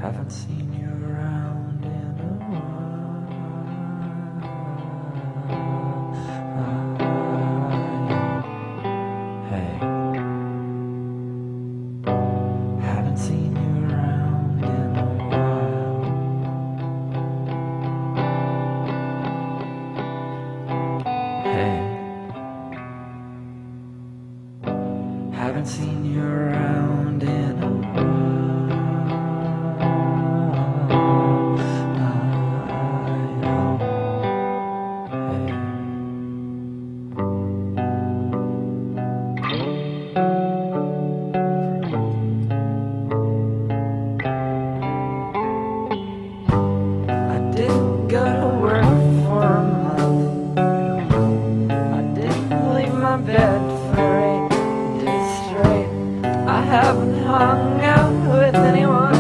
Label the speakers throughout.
Speaker 1: Haven't seen you around in a while. Hey, haven't seen you around in a while. Hey, haven't seen you around in a while. Go to work for a month. I didn't leave my bed for 8 days straight. I haven't hung out with anyone.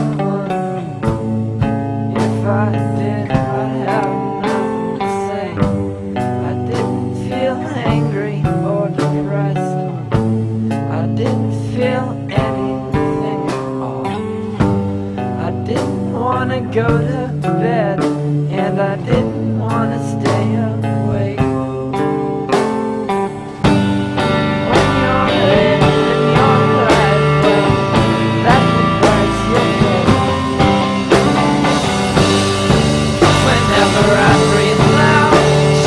Speaker 1: If I did, I'd have nothing to say. I didn't feel angry or depressed. I didn't feel anything at all. I didn't want to go to bed, and I didn't want to stay awake. When you're rich and you're right, well, that's the price you pay. Whenever I breathe loud,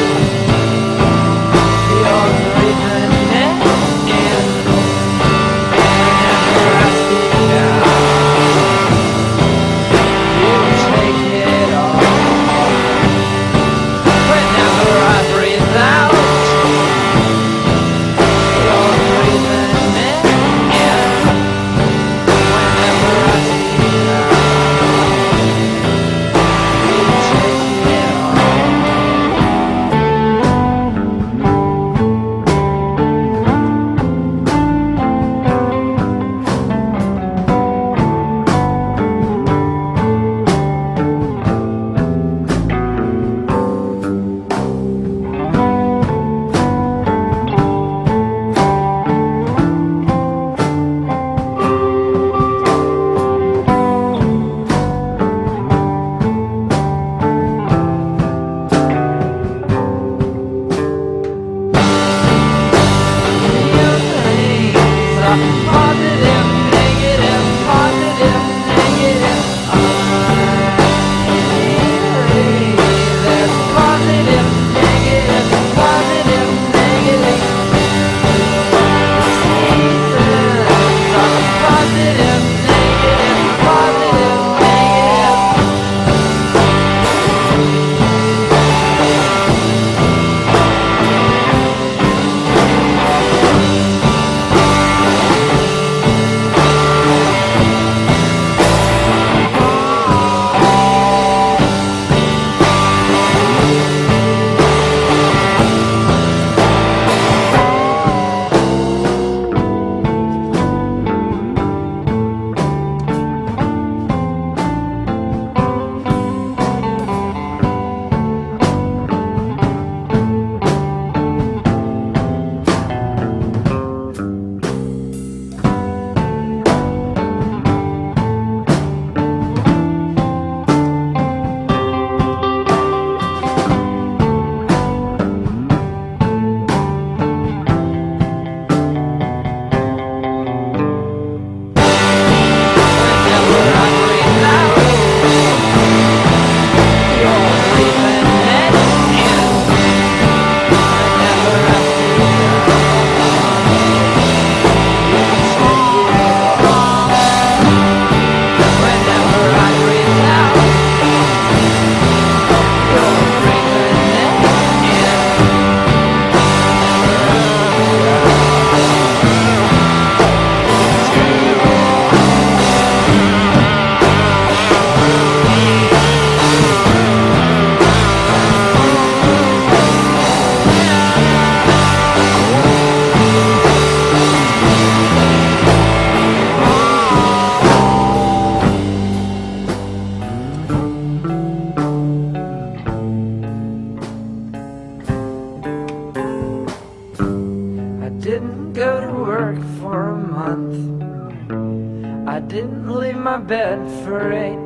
Speaker 1: you're breathing in. Whenever I speak out, you take it all. Whenever I breathe out, you're breathing in. Whenever I speak out, you take it all. Positive, negative, positive, negative. There's positive, negative, positive, negative. Seasons are positive, negative, positive, negative. didn't go to work for a month. I didn't leave my bed for 8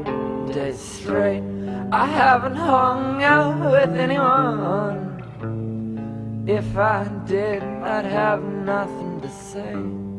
Speaker 1: days straight. I haven't hung out with anyone. If I did, I'd have nothing to say.